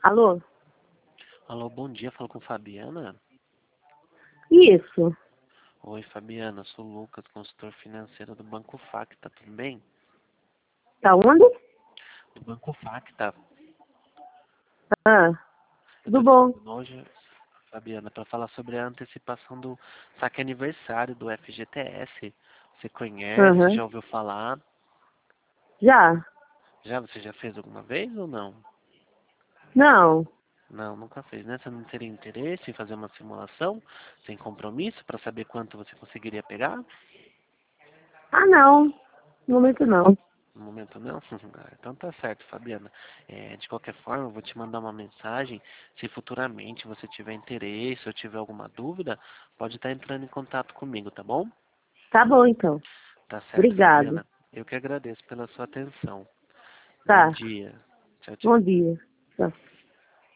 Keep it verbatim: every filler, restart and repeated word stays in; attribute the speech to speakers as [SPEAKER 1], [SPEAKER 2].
[SPEAKER 1] Alô?
[SPEAKER 2] Alô, bom dia, falo com Fabiana.
[SPEAKER 1] Isso.
[SPEAKER 2] Oi, Fabiana, sou o Lucas, consultor financeiro do Banco Facta, tudo bem?
[SPEAKER 1] Tá onde?
[SPEAKER 2] Do Banco Facta.
[SPEAKER 1] Ah,
[SPEAKER 2] Eu
[SPEAKER 1] tudo
[SPEAKER 2] tô te
[SPEAKER 1] bom.
[SPEAKER 2] ligando hoje, Fabiana, para falar sobre a antecipação do saque aniversário do F G T S. Você conhece,
[SPEAKER 1] Aham.
[SPEAKER 2] já ouviu falar?
[SPEAKER 1] Já?
[SPEAKER 2] Já, você já fez alguma vez ou não?
[SPEAKER 1] Não.
[SPEAKER 2] Não, nunca fez, né? Você não teria interesse em fazer uma simulação sem compromisso para saber quanto você conseguiria pegar?
[SPEAKER 1] Ah, não. No momento não.
[SPEAKER 2] No momento não? Ah, então tá certo, Fabiana. É, de qualquer forma, eu vou te mandar uma mensagem. Se futuramente você tiver interesse ou tiver alguma dúvida, pode estar entrando em contato comigo, tá bom?
[SPEAKER 1] Tá bom, então.
[SPEAKER 2] Tá certo,
[SPEAKER 1] Obrigado.
[SPEAKER 2] Fabiana. Eu que agradeço pela sua atenção. Bom
[SPEAKER 1] Tá.
[SPEAKER 2] dia. Tchau,
[SPEAKER 1] Bom
[SPEAKER 2] tchau.
[SPEAKER 1] dia. Tchau.